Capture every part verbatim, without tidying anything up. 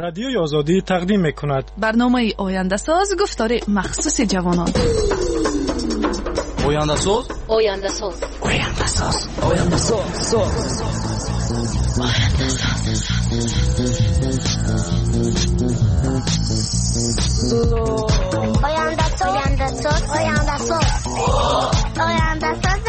رادیوی آزادی تقدیم می‌کند برنامه آینده ساز گفتار مخصوص جوانان. آینده ساز آینده ساز آینده ساز آینده ساز آینده ساز آینده ساز آینده ساز آینده ساز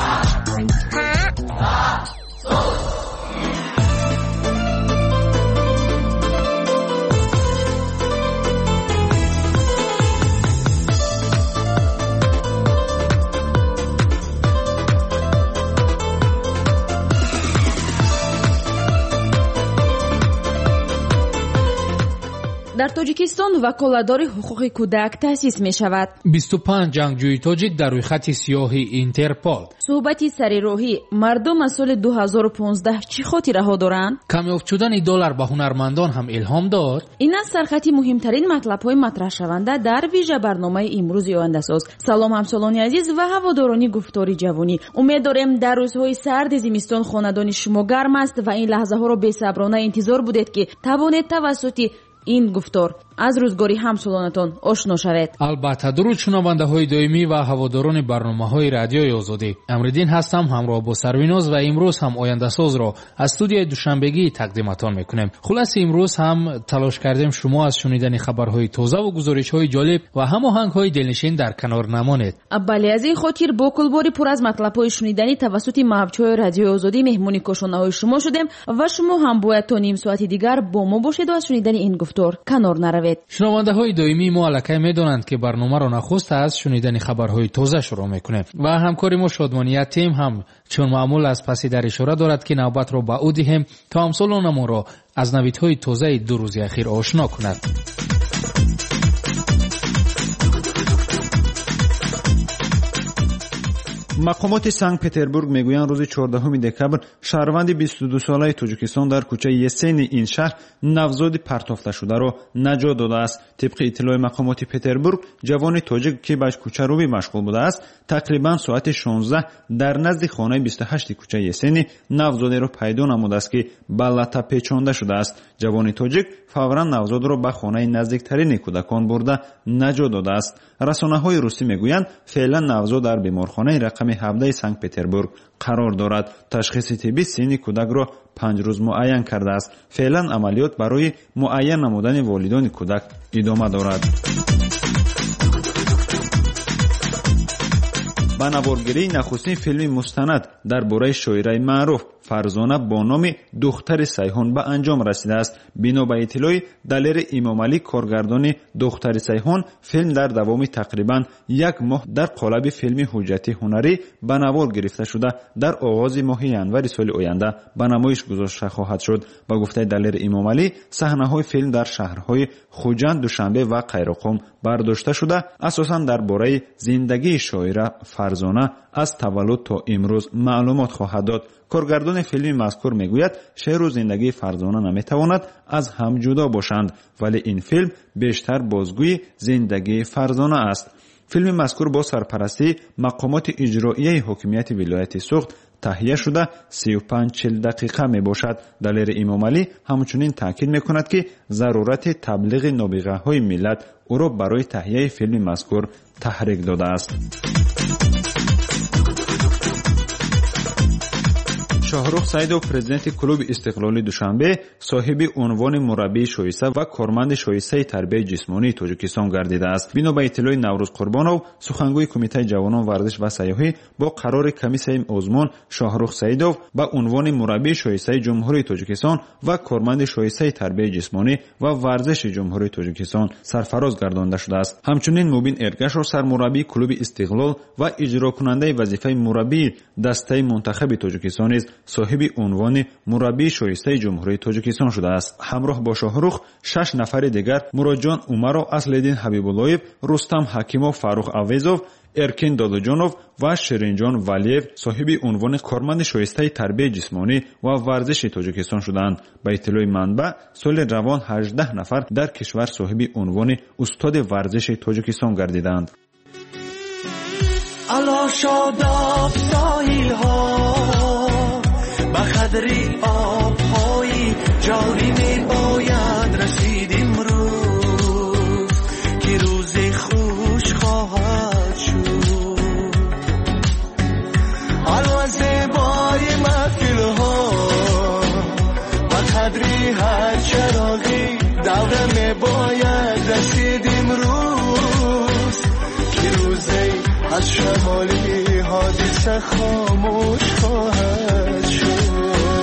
در تاجیکستان وکالتداری حقوق کودک تأسیس می شود. بیست و پنج جنگجوی تاجیک در روی خط سیاه اینترپول. صحبتی سریراهی مردم از سال دو هزار و پانزده چی خاطره ها دارند؟ کمیافت شدن دلار به هنرمندان هم الهام داد. این از سرخطی مهمترین مطلب های مطرح شونده در ویژه برنامه امروز آینده ساز. سلام همسالان عزیز و هواداران گفتاری جوانی. امید داریم در روزهای سرد زمستان خانه‌دان شما گرم است و این لحظه ها را بی‌صبرانه انتظار بودید که توانید توسط این گفتار از روزگاری همسالانتان آشنا شوید. البته درود شنونده‌های دائمی و هواداران برنامه‌های رادیوی آزادی. امردین هستم همراه با سرویناز و امروز هم آینده ساز را از استودیوی دوشنبگی تقدیمتان می‌کنیم. خلاص امروز هم تلاش کردیم شما از شنیدن خبرهای تازه و گزارش‌های جالب و هماهنگ‌های دلنشین در کنار نمانید. بله، از این خاطر با کلباری پر از مطلب‌های شنیدنی توسط محبچه‌های رادیوی آزادی مهمونی کاشانه‌های شما شدیم و شما هم باید تا نیم ساعت دیگر با ما باشید و از شنیدن این گفتار کنار نروید. شنونده های دائمی ما الکی میدونند که برنامه را نخست از شنیدن خبرهای تازه شروع میکنیم و همکاری ما شادمانی تیم هم چون معمول از پسی در اشاره دارد که نوبت را به او دهیم تا همسالان ما را از نویدهای تازه دو روز اخیر آشنا کند. مقامات سنت پتربورگ میگویند روز چهاردهم دکبر شهروند بیست و دو ساله تاجیکستان در کوچه یسین این شهر نوزاد پرتافته شده را نجات داده است. طبق اطلاع مقامات پتربورگ جوان تاجیک که به کوچه‌روی مشغول بوده است تقریبا ساعت شانزده در نزد خانه بیست و هشت کوچه یسین نوزاد را پیدا نموده است که به لطه پیچانده شده است. جوان تاجیک فورا نوزاد را به خانه نزدیکترین کودکان برده نجات داده است. رسانه‌های روسی میگویند فعلا نوزاد در بیمارخانه رقم هفده سنت پتربورگ قرار دارد. تشخیص طبی سن کودک را پنج روز معین کرده است. فعلا عملیات برای معین نمودن والدین کودک ادامه دارد. با نوارگیری نخستین فیلم مستند درباره شاعره معروف فرزانه با نام دختر سیحون به انجام رسیده است. بنا به اطلاع دلیر امامعلی کارگردان دختر سیحون فیلم در دوام تقریبا یک ماه در قالب فیلم حجتی هنری به نوار گرفته شده در آغاز ماه ینور سال آینده به نمایش گذاشته خواهد شد. با گفته دلیر امامعلی صحنه‌های فیلم در شهرهای خوجند، دوشنبه و قیروقم برداشته شده اساساً درباره زندگی شاعره فرزانه از تولد تا امروز معلومات خواهد داد. کارگردان فیلم مذکور میگوید شعر و زندگی فرزانه نمیتواند از هم جدا باشند، ولی این فیلم بیشتر بازگوی زندگی فرزانه است. فیلم مذکور با سرپرستی مقامات اجرایی حاکمیت ولایت سوخت تهیه شده سی و پنج چهل دقیقه می باشد. دلیر امامعلی همچنین تاکید می کند که ضرورت تبلیغ نابغه های ملت او را برای تهیه فیلم مذکور تحریک داده است. شاهرخ سیدов پرزیدنت کلوب استقلال دوشنبه صاحب عنوان مربی شایسته و کارمند شایسته تربیت جسمانی تاجیکستان گردیده است. بنا به اطلاع نوروز قربانov سخنگوی کمیته جوانان ورزش و سیاحی با قرار کمیسیه عظمان شاهرخ سیدов با عنوان مربی شایسته جمهوری تاجیکستان و کارمند شایسته تربیت جسمانی و ورزش جمهوری تاجیکستان سرفراز گردانده شده است. همچنین مبین ارگاشov سرمربی کلوب استقلال و اجرا کننده وظیفه مربی دسته منتخب تاجیکستان است صاحب عنوان مربی شایسته جمهوری تاجیکستان شده است. همراه با شاهرخ شش نفر دیگر مرادجان عمرو، اصلالدین حبیب‌اللهیف، رستم حکیمov، فاروق اویزov، ارکین داداجانov و شیرینجان ولیев صاحب عنوان کارمند شایسته تربیت جسمانی و ورزش تاجیکستان شدند. به اطلاع منبع سال روان هجده نفر در کشور صاحب عنوان استاد ورزش تاجیکستان گردیدند. الا شاداب ساحل ها به قدری آب های جاری می باید رسید لحظه خاموش خواهد شد.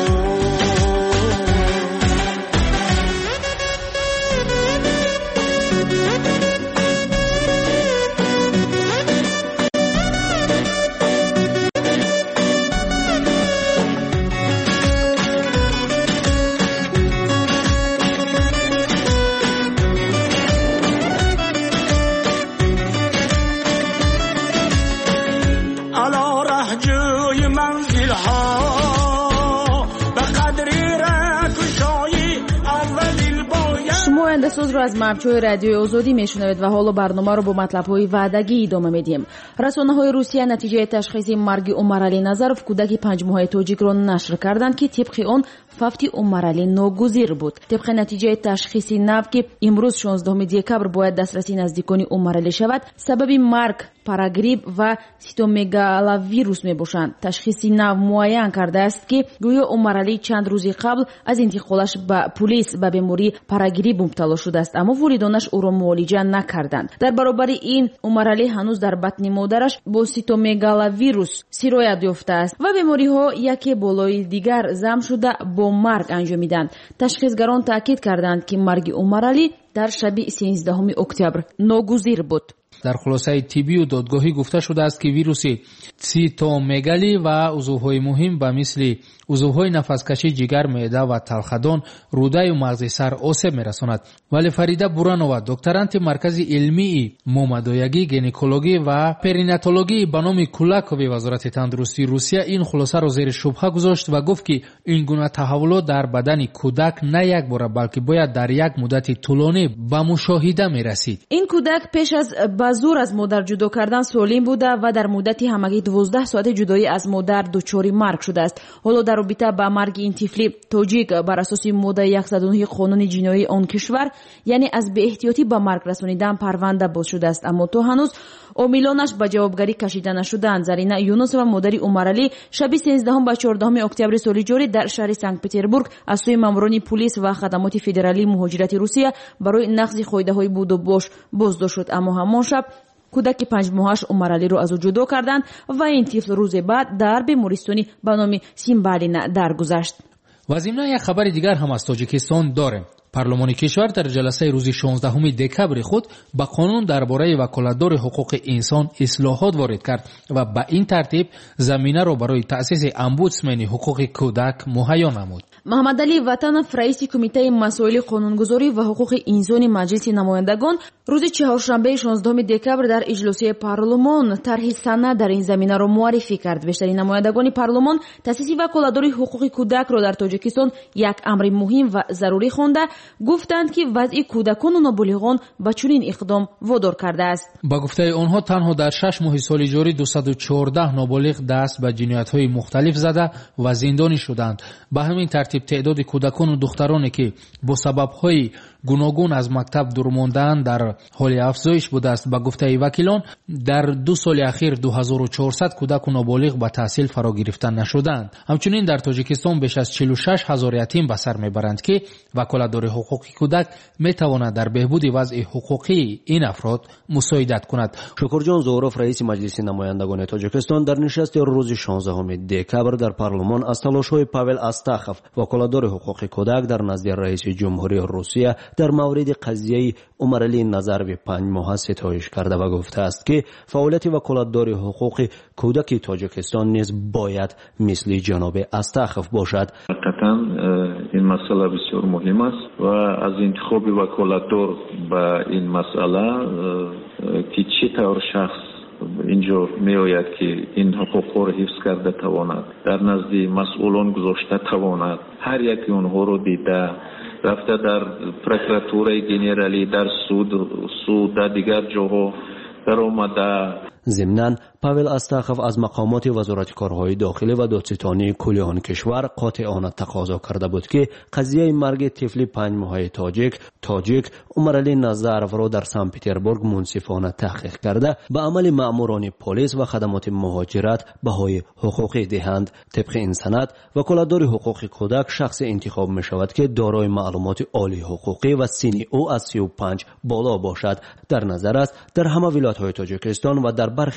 соз ро аз марчҳои радиои озодӣ мешунавед ва ҳоло барномаро бо матлабҳои ваъдагӣ идома медиҳем. расонаҳои русия натиҷаи ташхиси марги Умарали Назаров кӯдаки панҷмоҳаи тоҷикро нашр карданд ки тибқи он фавти Умарали ногузир буд. тибқи натиҷаи ташхиси нав ки имрӯз шонздаҳуми декабр бояд дастрасии наздикони Умарали шавад, сабаби марг парагрипп ва ситомегалавирус мебошанд. ташхиси нав муайян кардааст ки гӯё Умарали чанд рӯзи қабл аз интиқолаш ба пулис ба бемории парагрипп мубтало шудааст, аммо волидонаш ӯро муолиҷа накарданд. дар баробари ин Умарали ҳанӯз дар батни модараш бо ситомегалавирус сироят ёфтааст ва бемориҳо яке болои дигар зам шуда бо марг анҷомиданд. ташхисгарон таъкид карданд ки марги Умарали дар шаби сенздаҳуми октябр ногузир буд. дар хулосаи тиббию додгоҳӣ гуфта шудааст ки вируси цитомегали ва узувҳои муҳим ба мисли узувҳои нафаскашӣ, ҷигар, меъда ва талхадон, рӯдаю мағзи сар осеб мерасонад. вале Фарида Буранова, докторанти маркази илмии момадоягӣ, гинекологӣ ва перинатологии ба номи Кулакови вазорати тандурустии Русия ин хулосаро зери шубҳа гузошт ва гуфт ки ин гуна таҳаввулот дар бадани кӯдак на як бора, балки бояд дар як муддати тӯлонӣ ба мушоҳида мерасид. ин кӯдак пеш аз ба зур аз модар ҷудо кардан солим буда ва дар муддати ҳамагӣ дувоздаҳ соати ҷудоӣ аз модар дучори марг шудааст. ҳоло дар робита ба марги ин тифли тоҷик бар асоси моддаи яксад у нӯҳ қонуни ҷиноии он кишвар, яъне аз беэҳтиётӣ ба марг расонидан парванда боз шудааст, аммо то ҳанӯз омилонаш ба ҷавобгарӣ кашида нашудаанд. Зарина Юнусова, модари Умарали, шаби сенздаҳум ба чордаҳуми октябри соли ҷорӣ дар шаҳри Санкт-Петербург аз сӯи маъмурони пулис ва хадамоти федералии муҳоҷирати Русия барои нақзи қоидаҳои буду бош боздошт шуд, аммо ҳамон шаб кӯдаки панҷмоҳаш Умаралиро аз ӯ ҷудо карданд ва ин тифл рӯзе баъд дар бемористони ба номи Симбалина даргузашт. ва зимна як хабари дигар ҳам аз Тоҷикистон дорем. парлумони кишвар дар ҷаласаи рӯзи шонздаҳуми декабри худ ба қонун дар бораи ваколатдори ҳуқуқи инсон ислоҳот ворид кард ва ба ин тартиб заминаро барои таъсиси омбудсмени ҳуқуқи кӯдак муҳайё намуд. Маҳамадалӣ Ватанов, раиси кумитаи масоили қонунгузорӣ ва ҳуқуқи инсони маҷлиси намояндагон, рӯзи чаҳоршанбеи шонздаҳуми декабр дар иҷлосии парлумон тарҳи санад дар ин заминаро муаррифӣ кард. бештари намояндагони парлумон таъсиси ваколатдори ҳуқуқи кӯдакро дар Тоҷикистон як амри муҳим ва зарурӣ хонда гуфтанд ки вазъи кӯдакону нобулиғон ба чунин иқдом водор кардааст. ба гуфтаи онҳо танҳо дар шаш моҳи соли ҷорӣ дусаду чордаҳ нобулиғ даст ба ҷиноятҳои мухталиф зада ва зиндонӣ шуданд. ба ҳамин тартиб теъдоди кӯдакону духтароне ки бо сабабҳои гуногун аз мактаб дур мондаанд дар ҳоли афзоиш будааст. ба гуфтаи вакилон дар ду соли ахир ду ҳазору чорсад кӯдаку нобулиғ ба таҳсил фаро гирифта нашуданд. ҳамчунин дар Тоҷикистон беш аз чилу шаш ҳазор ятим ба сар мебаранд ки ваколатдори ҳуқуқи кӯдак метавонад дар беҳбуди вазъи ҳуқуқии ин афрод мусоидат кунад. Шукурҷон Зуҳуров, раиси маҷлиси намояндагони Тоҷикистон, дар нишасти рӯзи шонздаҳуми декабр дар парлумон аз талошҳои Павел Астахов, ваколатдори ҳуқуқи кӯдак дар назди раиси ҷумҳурии Русия дар мавриди қазияи Умарали Назарови панҷмоҳа ситоиш карда ва гуфтааст ки фаъолияти ваколатдори ҳуқуқи кӯдаки Тоҷикистон низ бояд мисли ҷаноби Астахов бошад. ҳақиқатан ин масъала бисёр муҳим аст ва аз интихоби ваколатдор ба ин масъала ки чӣ тавр шахс инҷо меояд ки ин ҳуқуқҳоро ҳифз карда тавонад, дар назди масъулон гузошта тавонад, ҳар яки онҳоро дида рафта дар прокуратураи генералӣ, дар суд суд дар дигар ҷоҳо даромада. ضمناً پاول استاخف از مقامات وزارت کارهای داخلی و دادستانی کل آن کشور قاطعانه تقاضا کرده بود که قضیه مرگ طفل پنج ماهه تاجیک تاجیک عمرعلی نظرов را در سن پترزبورگ منصفانه تحقیق کرده به عمل مأموران پلیس و خدمات مهاجرت بهای حقوقی دهند. طبق این سند وکالتدار حقوق کودک شخص انتخاب می شود که دارای معلومات عالی حقوقی و سنی او از سی و پنج بالا باشد. در نظر است در همه ولایت‌های تاجیکستان و در برخی از کشور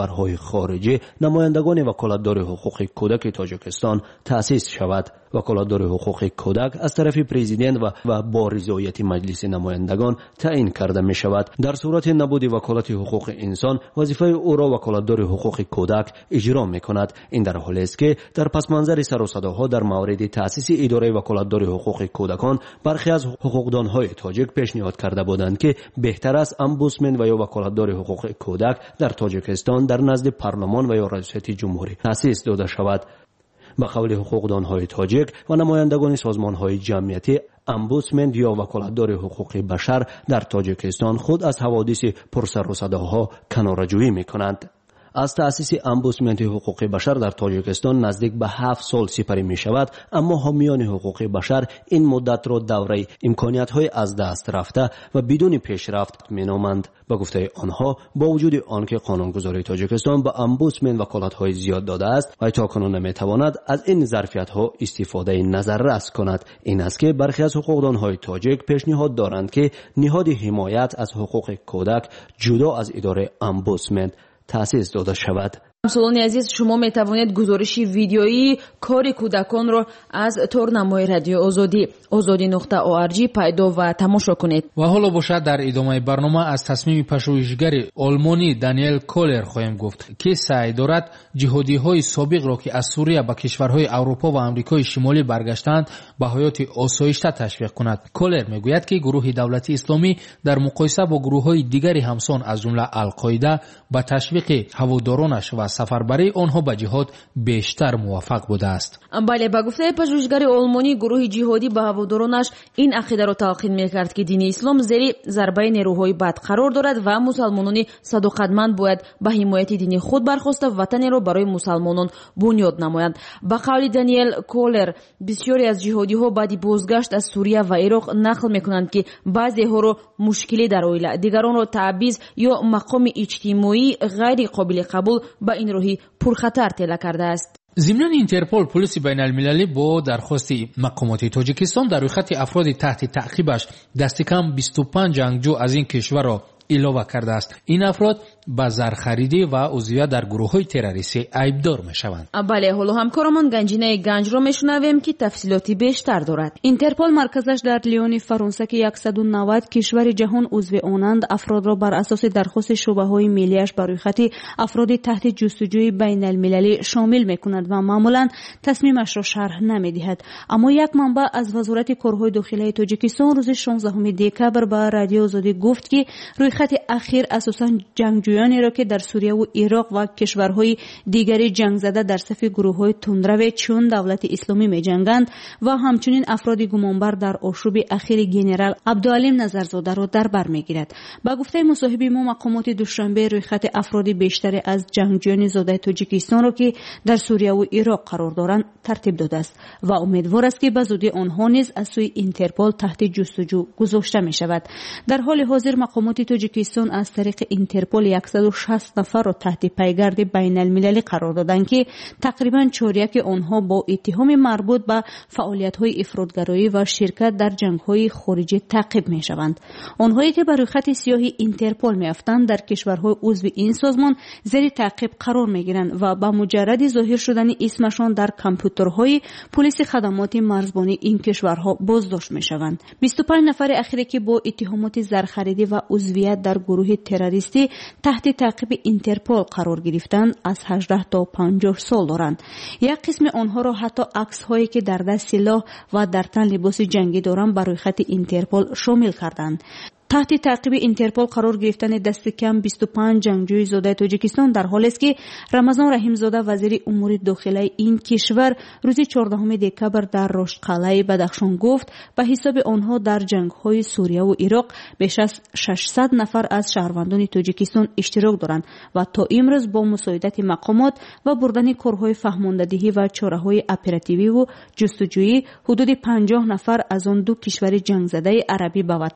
کشورهای خارجی نمایندگان وکالتدار حقوق کودک تاجیکستان تأسیس شود. وکالتدار حقوق کودک از طرف پرزیدنت و, و با رضایت مجلس نمایندگان تعیین کرده می شود. در صورت نبود وکالت حقوق انسان، وظیفه او را وکالتدار حقوق کودک اجرا می کند. این در حالی است که در پس منظر سر و صداها در مورد تأسیس اداره وکالتدار حقوق کودکان، برخی از حقوقدانهای تاجیک پیشنهاد کرده بودند که بهتر است امبودسمن و یا وکالتدار حقوق کودک در تاجیکستان در نزد پارلمان و یا ریاست جمهوری تأسیس داده شود. به قول حقوقدانهای تاجیک و نمایندگان سازمانهای جمعیتی، امبودسمن یا وکالتدار حقوق بشر در تاجیکستان خود از حوادث پرسر و صداها کناره‌جویی می‌کنند. از تأسیس امبودسمن حقوق بشر در تاجیکستان نزدیک به هفت سال سپری می شود، اما حامیان حقوق بشر این مدت را دوره امکانیت‌های از دست رفته و بدون پیشرفت می نامند. با گفته آنها، با وجود آنکه قانونگذاری تاجیکستان به امبودسمن وکالت‌های زیاد داده است و تاکنون نمی تواند از این ظرفیت‌ها استفاده نظررس کند. این است که برخی از حقوقدانهای تاجیک پیشنهاد دارند که نهاد حمایت از حقوق کودک جدا از اداره امبودسمن تأسیس داده شود. همسولان عزیز، شما می توانید گزارش ویدیویی کار کودکان را از تورنمای رادیو آزادی آزادی نقطه او آر جی پیدا و تماشا کنید. و حالا باشد در ادامه برنامه از تصمیم پژوهشگر آلمانی دانیل کولر خواهیم گفت که سعی دارد جهادی‌های سابق را که از سوریه به کشورهای اروپا و آمریکای شمالی برگشتند به حیات آسایشته تشویق کند. کولر میگوید که گروه دولت اسلامی در مقایسه با گروه‌های دیگری همسان از جمله القاعده به تشویق هوادارانش و سفربری آنها به جهاد بیشتر موفق بوده است. بله، با گفته پژوهشگر آلمانی، گروه جهادی به هوادارانش این عقیده را تلقین می‌کرد که دین اسلام زیر ضربه نیروهای بد قرار دارد و مسلمانان صداقتمند باید به حمایت دین خود برخاسته وطنی را برای مسلمانان بنیاد نمایند. با قول دانیل کولر، بسیاری از جهادی‌ها بعد بازگشت از سوریه و عراق نقل می‌کنند که بعضی‌ها را مشکلی در عائله، دیگران را تعویض یا مقام اجتماعی غیر قابل قبول به این راهی پرخطر تله کرده است. ضمن اینترپل، پلیس بین المللی با درخواست مقامات تاجیکستان در روی خط افراد تحت تعقیبش دست کم بیست و پنج جنگجو از این کشور را علاوه کرده است. این افراد با زرخریدی و عضویت در گروه‌های تروریستی عیبدار می‌شوند. بله، حالا همکارمان گنجینه گنج را میشنویم که تفصیلاتی بیشتر دارد. اینترپل مرکزش در لیون فرانسه که صد و نود کشور جهان عضو آنند، افراد را بر اساس درخواست شعبه‌های ملی‌اش بر روی خط افراد تحت جستجوی بین المللی شامل می‌کند و معمولاً تصمیمش را شرح نمی‌دهد. اما یک منبع از وزارت کارهای داخلی تاجیکستان روز شانزدهم دکبر به رادیو آزادی گفت که روی خط اخیر اساساً جنگجویانی را که در سوریه و عراق و کشورهای دیگری جنگ زده در صف گروه‌های تندرو چون دولت اسلامی می‌جنگند و همچنین افراد گمانبر در آشوب اخیر گنرال عبدالعلیم نظرزاده را در بر می‌گیرد. با گفته مصاحب ما، مقامات دوشنبه روی خط افراد بیشتر از جنگجویان زاده تاجیکستان را که در سوریه و عراق قرار دارند ترتیب داده است و امیدوار است که به زودی آنها نیز از سوی اینترپل تحت جستجو گذاشته می‌شود. در حال حاضر مقامات تاجیکستان از طریق اینترپل صد و شصت نفر را تحت پیگرد بین المللی قرار دادند که تقریباً چهاریک آنها با اتهام مربوط به فعالیت‌های افراطگرایی و شرکت در جنگ‌های خارجی تعقیب می‌شوند. آنهایی که بر روی خط سیاه اینترپل می‌افتند در کشورهای عضو این سازمان زیر تعقیب قرار می‌گیرند و با مجرد ظاهر شدن اسمشان در کامپیوترهای پلیس خدمات مرزبانی این کشورها بازداشت می‌شوند. بیست و پنج نفر اخیری که با اتهامات زرخریدی و عضویت در گروه تروریستی تحت تعقیب اینترپل قرار گرفتند از هجده تا پنجاه سال دارند. یک قسم آنها را حتی عکس هایی که در دست سلاح و در تن لباس جنگی دارند بر روی خط اینترپل شامل کردند. تحت تعقیب اینترپل قرار گرفتن دست کم بیست و پنج جنگجوی زاده تاجیکستان در حالی است که رمضان رحیمزاده وزیر امور داخلی این کشور روز چهاردهم دکبر در رشتقلعه بدخشان گفت به حساب آنها در جنگ‌های سوریه و عراق بیش از ششصد نفر از شهروندان تاجیکستان اشتراک دارند و تا امروز با مساعدت مقامات و بردن کارهای فهماندهی و چاره‌های اپراتیوی و جستجویی حدود پنجاه نفر از آن دو کشور جنگ زده عربی به وطن